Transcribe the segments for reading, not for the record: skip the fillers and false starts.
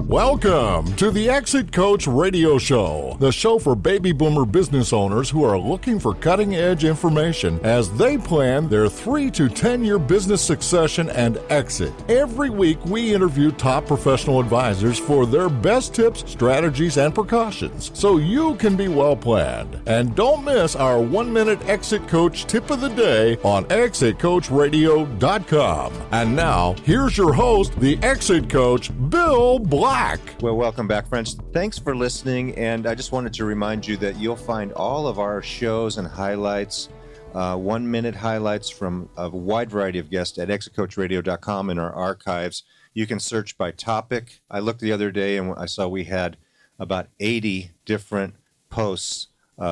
Welcome to the Exit Coach Radio Show, the show for baby boomer business owners who are looking for cutting-edge information as they plan their 3 to 10-year business succession and exit. Every week, we interview top professional advisors for their best tips, strategies, and precautions, so you can be well-planned. And don't miss our 1-minute Exit Coach tip of the day on ExitCoachRadio.com. And now, here's your host, the Exit Coach, Bill Black. Well, welcome back, friends. Thanks for listening, and I just wanted to remind you that you'll find all of our shows and highlights, 1-minute highlights from a wide variety of guests at ExitCoachRadio.com in our archives. You can search by topic. I looked the other day and I saw we had about 80 different posts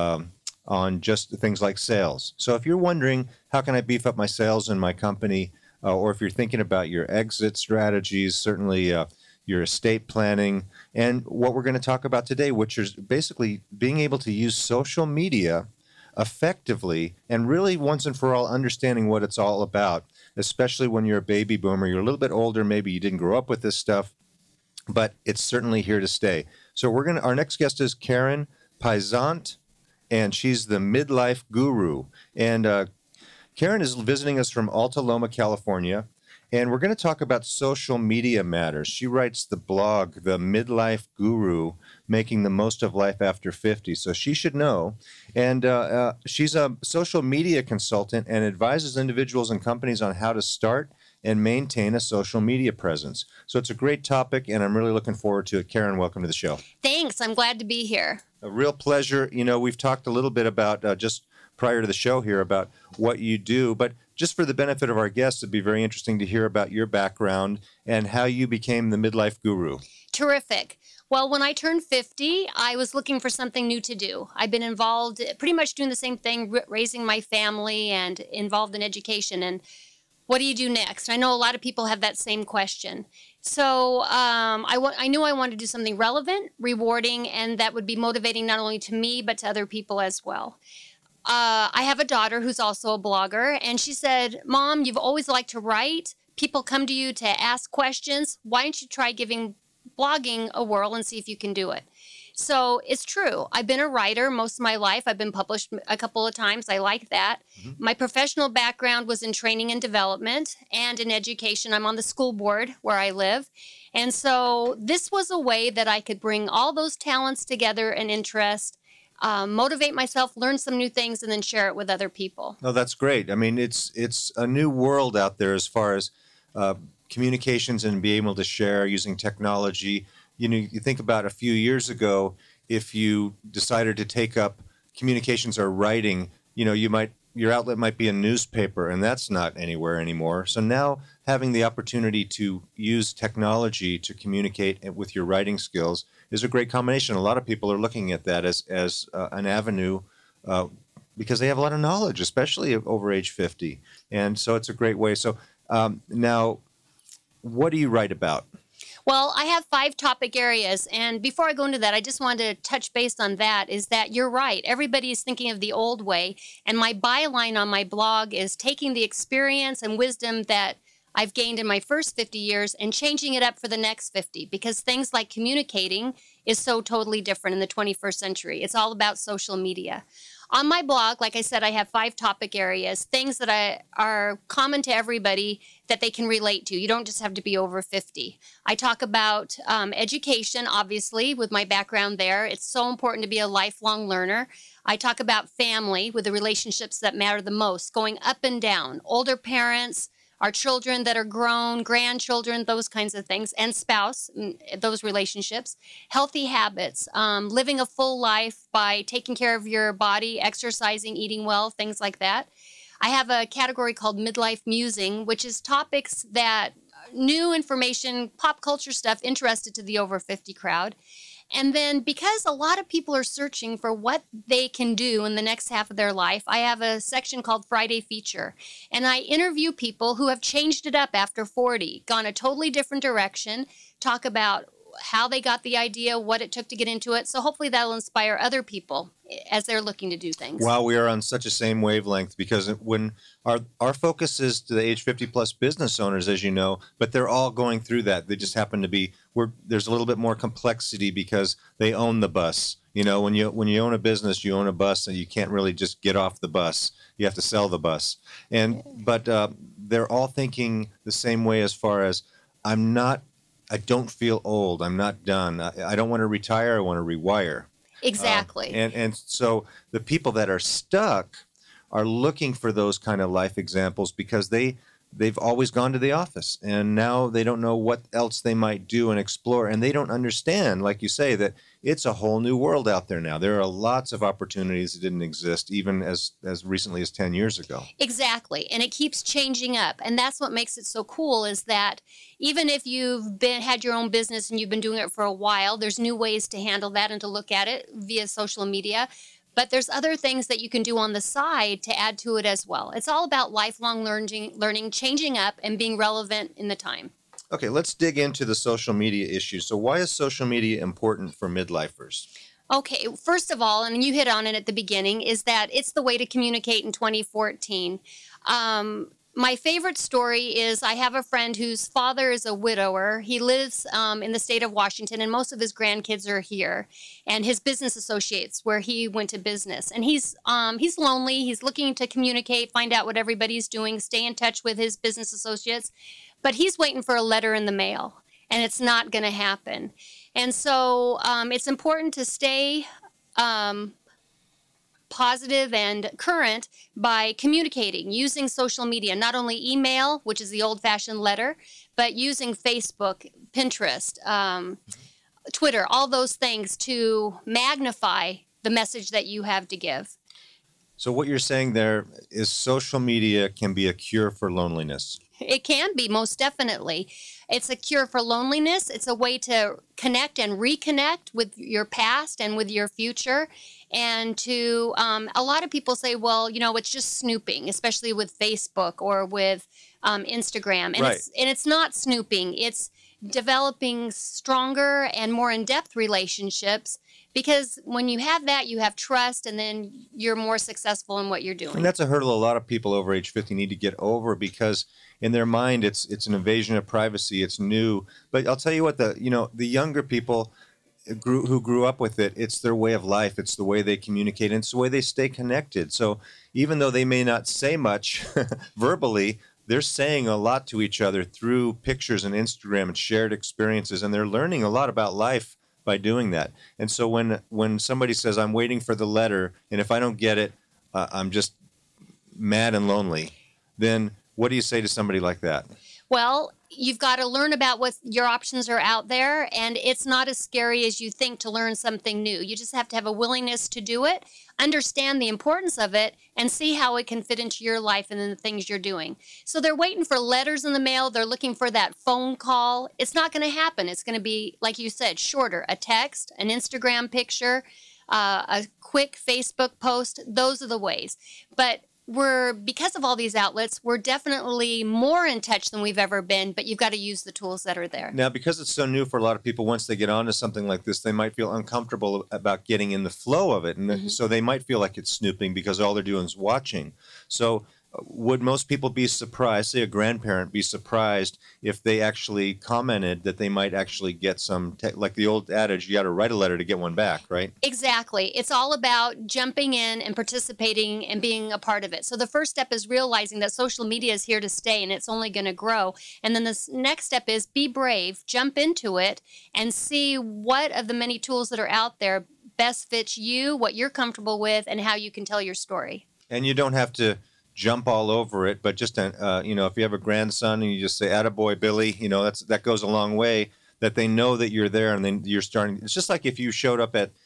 on just things like sales. So if you're wondering, how can I beef up my sales in my company, or if you're thinking about your exit strategies, certainly your estate planning, and what we're going to talk about today, which is basically being able to use social media effectively and really once and for all understanding what it's all about, especially when you're a baby boomer. You're a little bit older, maybe you didn't grow up with this stuff, but it's certainly here to stay. So our next guest is Karen Paisant, and she's the midlife guru. And Karen is visiting us from Alta Loma, California. And we're going to talk about social media matters. She writes the blog, The Midlife Guru, Making the Most of Life After 50. So she should know. And she's a social media consultant and advises individuals and companies on how to start and maintain a social media presence. So it's a great topic, and I'm really looking forward to it. Karen, welcome to the show. Thanks. I'm glad to be here. A real pleasure. You know, we've talked a little bit about just prior to the show here about what you do, but just for the benefit of our guests, it'd be very interesting to hear about your background and how you became the midlife guru. Terrific. Well, when I turned 50, I was looking for something new to do. I've been involved pretty much doing the same thing, raising my family and involved in education. And what do you do next? I know a lot of people have that same question. So I knew I wanted to do something relevant, rewarding, and that would be motivating not only to me, but to other people as well. I have a daughter who's also a blogger, and she said, "Mom, you've always liked to write. People come to you to ask questions. Why don't you try giving blogging a whirl and see if you can do it?" So it's true. I've been a writer most of my life. I've been published a couple of times. I like that. Mm-hmm. My professional background was in training and development and in education. I'm on the school board where I live. And so this was a way that I could bring all those talents together and interest, motivate myself, learn some new things, and then share it with other people. Oh, that's great. I mean, it's a new world out there as far as communications and being able to share using technology. You know, you think about a few years ago, if you decided to take up communications or writing, you know, your outlet might be a newspaper, and that's not anywhere anymore. So now having the opportunity to use technology to communicate with your writing skills is a great combination. A lot of people are looking at that as an avenue because they have a lot of knowledge, especially over age 50. And so it's a great way. So now, what do you write about? Well, I have 5 topic areas, and before I go into that, I just wanted to touch base on that, is that you're right. Everybody is thinking of the old way, and my byline on my blog is taking the experience and wisdom that I've gained in my first 50 years and changing it up for the next 50, because things like communicating is so totally different in the 21st century. It's all about social media. On my blog, like I said, I have 5 topic areas, things that are common to everybody that they can relate to. You don't just have to be over 50. I talk about education, obviously, with my background there. It's so important to be a lifelong learner. I talk about family with the relationships that matter the most, going up and down, older parents, our children that are grown, grandchildren, those kinds of things, and spouse, those relationships, healthy habits, living a full life by taking care of your body, exercising, eating well, things like that. I have a category called Midlife Musing, which is topics that new information, pop culture stuff interested to the over 50 crowd. And then because a lot of people are searching for what they can do in the next half of their life, I have a section called Friday Feature. And I interview people who have changed it up after 40, gone a totally different direction, talk about how they got the idea, what it took to get into it. So hopefully that'll inspire other people as they're looking to do things. Wow, we are on such a same wavelength, because when our focus is to the age 50 plus business owners, as you know, but they're all going through that. They just happen to be there's a little bit more complexity because they own the bus. You know, when you own a business, you own a bus, and you can't really just get off the bus. You have to sell the bus. But they're all thinking the same way as far as I don't feel old. I'm not done. I don't want to retire. I want to rewire. Exactly. And so the people that are stuck are looking for those kind of life examples, because they've always gone to the office, and now they don't know what else they might do and explore, and they don't understand, like you say, that it's a whole new world out there now. There are lots of opportunities that didn't exist even as recently as 10 years ago. Exactly. And it keeps changing up. And that's what makes it so cool, is that even if you've had your own business and you've been doing it for a while, there's new ways to handle that and to look at it via social media. But there's other things that you can do on the side to add to it as well. It's all about lifelong learning, changing up, and being relevant in the time. Okay, let's dig into the social media issue. So why is social media important for midlifers? Okay, first of all, and you hit on it at the beginning, is that it's the way to communicate in 2014. My favorite story is I have a friend whose father is a widower. He lives in the state of Washington, and most of his grandkids are here, and his business associates where he went to business. And he's lonely. He's looking to communicate, find out what everybody's doing, stay in touch with his business associates, but he's waiting for a letter in the mail, and it's not going to happen. And so it's important to stay positive and current by communicating, using social media, not only email, which is the old-fashioned letter, but using Facebook, Pinterest, Twitter, all those things to magnify the message that you have to give. So what you're saying there is social media can be a cure for loneliness. It can be, most definitely. It's a cure for loneliness. It's a way to connect and reconnect with your past and with your future. And to, a lot of people say, well, you know, it's just snooping, especially with Facebook or with Instagram. And, right. It's not snooping. It's developing stronger and more in-depth relationships, because when you have that, you have trust, and then you're more successful in what you're doing. And that's a hurdle a lot of people over age 50 need to get over, because in their mind, it's an invasion of privacy. It's new. But I'll tell you what, the younger people who grew up with it, it's their way of life. It's the way they communicate, and it's the way they stay connected. So even though they may not say much verbally, they're saying a lot to each other through pictures and Instagram and shared experiences, and they're learning a lot about life by doing that. And so when somebody says, I'm waiting for the letter, and if I don't get it, I'm just mad and lonely, then what do you say to somebody like that? Well, you've got to learn about what your options are out there, and it's not as scary as you think to learn something new. You just have to have a willingness to do it, understand the importance of it, and see how it can fit into your life and in the things you're doing. So they're waiting for letters in the mail. They're looking for that phone call. It's not going to happen. It's going to be, like you said, shorter. A text, an Instagram picture, a quick Facebook post. Those are the ways. But because of all these outlets, we're definitely more in touch than we've ever been, but you've got to use the tools that are there. Now, because it's so new for a lot of people, once they get onto something like this, they might feel uncomfortable about getting in the flow of it. And so they might feel like it's snooping because all they're doing is watching. So would most people be surprised, say a grandparent, be surprised if they actually commented that they might actually get some, like the old adage, you got to write a letter to get one back, right? Exactly. It's all about jumping in and participating and being a part of it. So the first step is realizing that social media is here to stay and it's only going to grow. And then the next step is be brave, jump into it, and see what of the many tools that are out there best fits you, what you're comfortable with, and how you can tell your story. And you don't have to jump all over it, but just if you have a grandson and you just say, "Attaboy, Billy," that goes a long way. That they know that you're there, and then you're starting. It's just like if you showed up at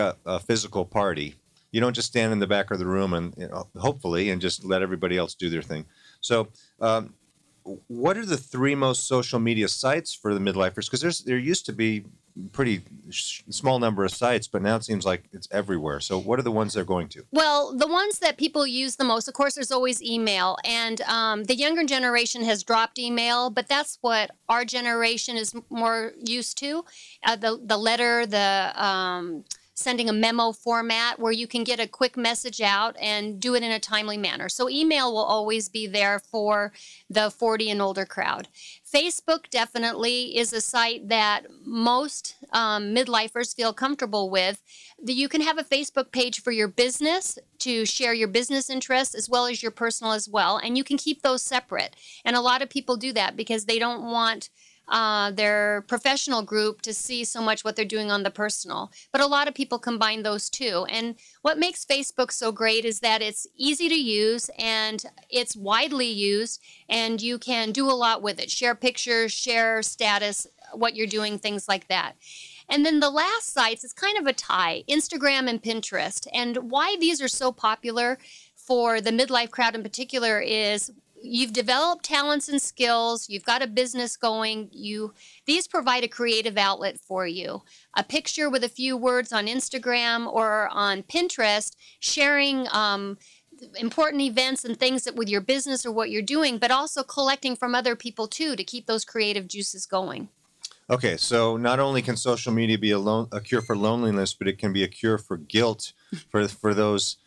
a physical party. You don't just stand in the back of the room and hopefully and just let everybody else do their thing. So, what are the three most social media sites for the midlifers? Because there used to be pretty small number of sites, but now it seems like it's everywhere. So what are the ones they're going to? Well, the ones that people use the most, of course, there's always email. And the younger generation has dropped email, but that's what our generation is more used to. The letter, sending a memo format where you can get a quick message out and do it in a timely manner. So email will always be there for the 40 and older crowd. Facebook definitely is a site that most midlifers feel comfortable with. You can have a Facebook page for your business to share your business interests as well as your personal as well, and you can keep those separate. And a lot of people do that because they don't want their professional group to see so much what they're doing on the personal. But a lot of people combine those two. And what makes Facebook so great is that it's easy to use and it's widely used, and you can do a lot with it. Share pictures, share status, what you're doing, things like that. And then the last sites is kind of a tie, Instagram and Pinterest. And why these are so popular for the midlife crowd in particular is you've developed talents and skills, you've got a business going, these provide a creative outlet for you. A picture with a few words on Instagram or on Pinterest, sharing important events and things that with your business or what you're doing, but also collecting from other people too to keep those creative juices going. Okay, so not only can social media be a cure for loneliness, but it can be a cure for guilt for those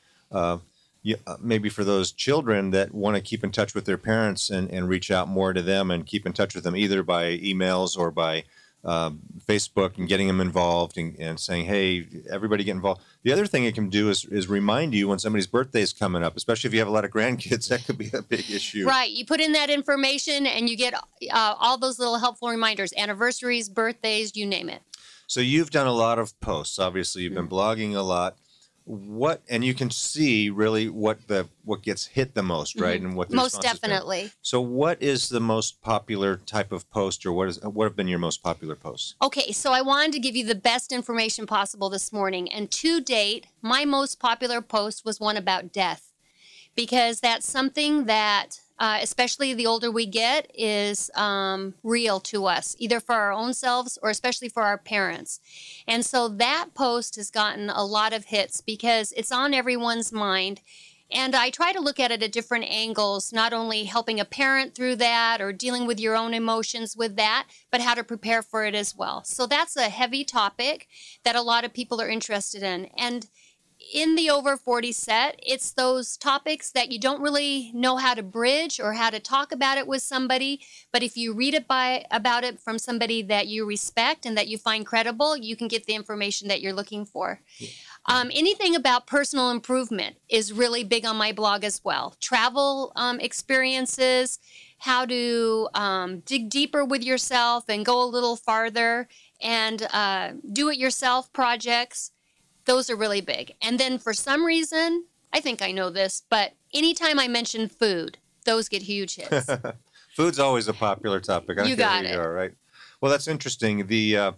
maybe for those children that want to keep in touch with their parents and reach out more to them and keep in touch with them either by emails or by Facebook and getting them involved and saying, hey, everybody get involved. The other thing it can do is remind you when somebody's birthday is coming up, especially if you have a lot of grandkids. That could be a big issue. Right. You put in that information and you get all those little helpful reminders, anniversaries, birthdays, you name it. So you've done a lot of posts. Obviously, you've been blogging a lot. And you can see really what gets hit the most, right? And what the most definitely. Been. So what is the most popular type of post, or what have been your most popular posts? Okay, so I wanted to give you the best information possible this morning, and to date, my most popular post was one about death, because that's something that especially the older we get, is real to us, either for our own selves or especially for our parents. And so that post has gotten a lot of hits because it's on everyone's mind. And I try to look at it at different angles, not only helping a parent through that or dealing with your own emotions with that, but how to prepare for it as well. So that's a heavy topic that a lot of people are interested in. And in the Over 40 set, it's those topics that you don't really know how to bridge or how to talk about it with somebody. But if you read about it from somebody that you respect and that you find credible, you can get the information that you're looking for. Anything about personal improvement is really big on my blog as well. Travel experiences, how to dig deeper with yourself and go a little farther, and do-it-yourself projects. Those are really big. And then for some reason, I think I know this, but anytime I mention food, those get huge hits. Food's always a popular topic. You got it. You are, right? Well, that's interesting. The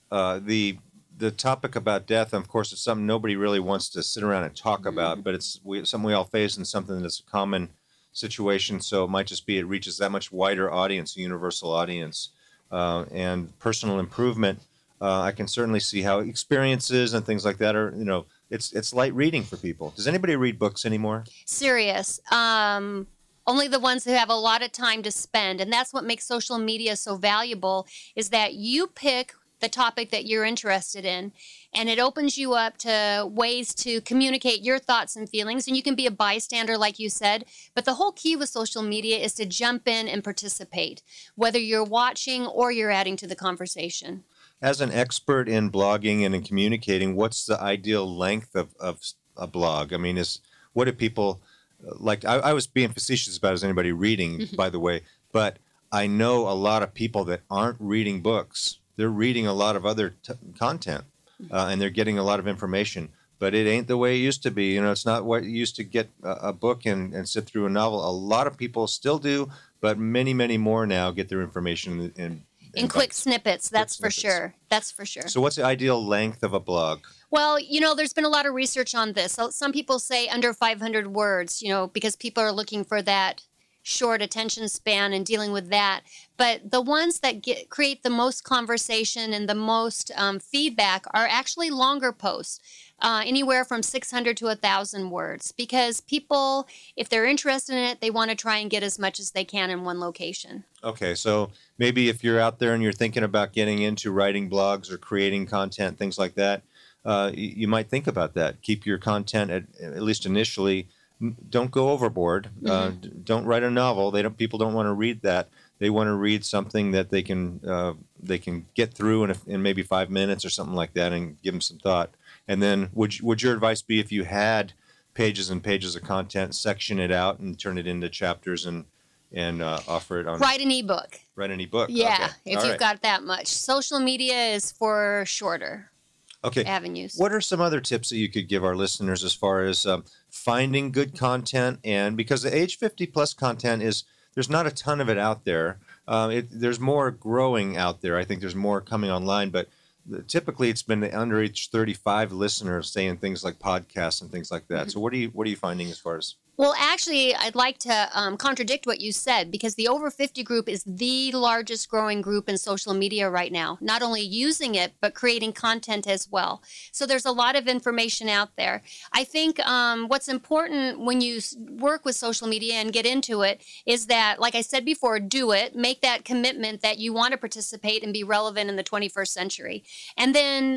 topic about death, of course, is something nobody really wants to sit around and talk about, but it's something we all face and something that's a common situation. So it might just be it reaches that much wider audience, a universal audience. And personal improvement, I can certainly see how experiences and things like that are, it's light reading for people. Does anybody read books anymore? Serious. Only the ones who have a lot of time to spend. And that's what makes social media so valuable, is that you pick the topic that you're interested in, and it opens you up to ways to communicate your thoughts and feelings. And you can be a bystander, like you said. But the whole key with social media is to jump in and participate, whether you're watching or you're adding to the conversation. As an expert in blogging and in communicating, what's the ideal length of a blog? I mean, what do people like? I was being facetious about is anybody reading, by the way, but I know a lot of people that aren't reading books. They're reading a lot of other content, and they're getting a lot of information. But it ain't the way it used to be. It's not what you used to get a book and sit through a novel. A lot of people still do, but many, many more now get their information in quick snippets, that's for sure. That's for sure. So what's the ideal length of a blog? Well, there's been a lot of research on this. So some people say under 500 words, because people are looking for that short attention span and dealing with that. But the ones that create the most conversation and the most feedback are actually longer posts, anywhere from 600 to 1,000 words, because people, if they're interested in it, they want to try and get as much as they can in one location. Okay, so maybe if you're out there and you're thinking about getting into writing blogs or creating content, things like that, you might think about that. Keep your content, at least initially, don't go overboard. Don't write a novel. People don't want to read that. They want to read something that they can get through in maybe 5 minutes or something like that, and give them some thought. And then would your advice be, if you had pages and pages of content, section it out and turn it into chapters and offer it on? Write an ebook. Write an ebook. Yeah, okay. if you've got that much. Social media is for shorter avenues. What are some other tips that you could give our listeners as far as finding good content? And because the age 50 plus content there's not a ton of it out there. There's more growing out there. I think there's more coming online, but typically it's been the under age 35 listeners saying things like podcasts and things like that. So what are you finding as far as? Well, actually, I'd like to contradict what you said, because the over 50 group is the largest growing group in social media right now, not only using it, but creating content as well. So there's a lot of information out there. I think what's important when you work with social media and get into it is that, like I said before, do it, make that commitment that you want to participate and be relevant in the 21st century. And then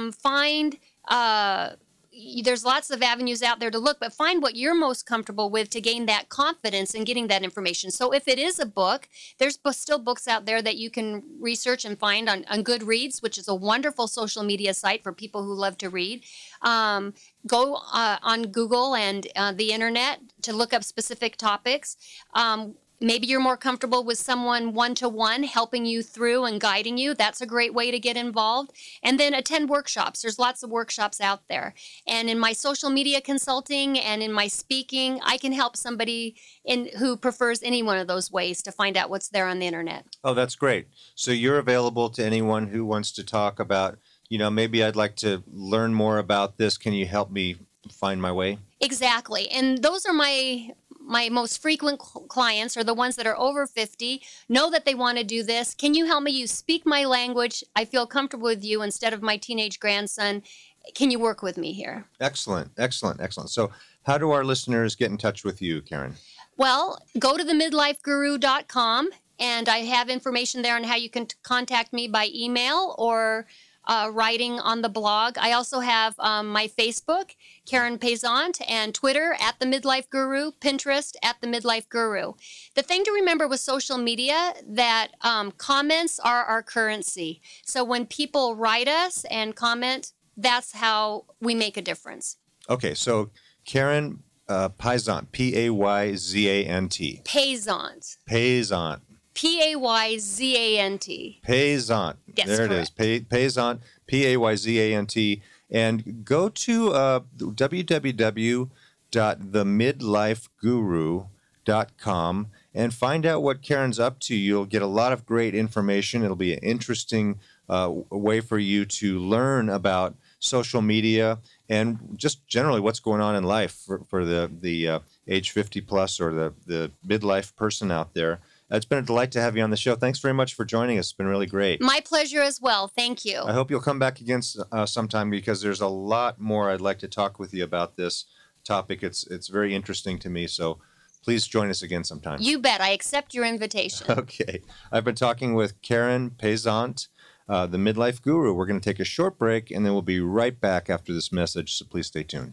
there's lots of avenues out there to look, but find what you're most comfortable with to gain that confidence in getting that information. So if it is a book, there's still books out there that you can research and find on Goodreads, which is a wonderful social media site for people who love to read. Go on Google and the internet to look up specific topics. Maybe you're more comfortable with someone one-to-one helping you through and guiding you. That's a great way to get involved. And then attend workshops. There's lots of workshops out there. And in my social media consulting and in my speaking, I can help somebody who prefers any one of those ways to find out what's there on the internet. Oh, that's great. So you're available to anyone who wants to talk about, maybe I'd like to learn more about this. Can you help me find my way? Exactly. And those are my most frequent clients, are the ones that are over 50, know that they want to do this. Can you help me? You speak my language. I feel comfortable with you instead of my teenage grandson. Can you work with me here? Excellent. So how do our listeners get in touch with you, Karen? Well, go to themidlifeguru.com, and I have information there on how you can contact me by email or writing on the blog. I also have my Facebook, Karen Paysant, and Twitter @The Midlife Guru, Pinterest @The Midlife Guru. The thing to remember with social media that comments are our currency. So when people write us and comment, that's how we make a difference. Okay, so Karen Paysant, P-A-Y-Z-A-N-T. Paysant. Paysant. P-A-Y-Z-A-N-T. Paysant. Yes, there correct. It is. Paysant, P-A-Y-Z-A-N-T. And go to www.themidlifeguru.com and find out what Karen's up to. You'll get a lot of great information. It'll be an interesting way for you to learn about social media and just generally what's going on in life for the age 50 plus or the midlife person out there. It's been a delight to have you on the show. Thanks very much for joining us. It's been really great. My pleasure as well. Thank you. I hope you'll come back again sometime, because there's a lot more I'd like to talk with you about this topic. It's very interesting to me. So please join us again sometime. You bet. I accept your invitation. Okay. I've been talking with Karen Paysant, the Midlife Guru. We're going to take a short break, and then we'll be right back after this message. So please stay tuned.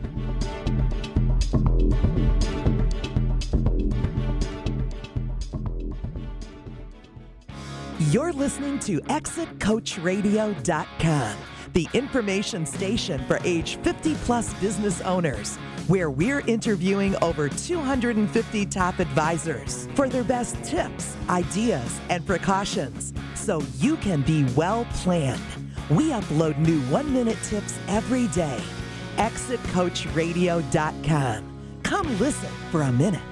You're listening to ExitCoachRadio.com, the information station for age 50-plus business owners, where we're interviewing over 250 top advisors for their best tips, ideas, and precautions, so you can be well-planned. We upload new 1-minute tips every day. ExitCoachRadio.com. Come listen for a minute.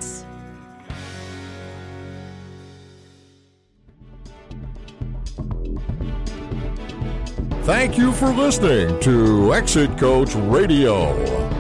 Thank you for listening to Exit Coach Radio.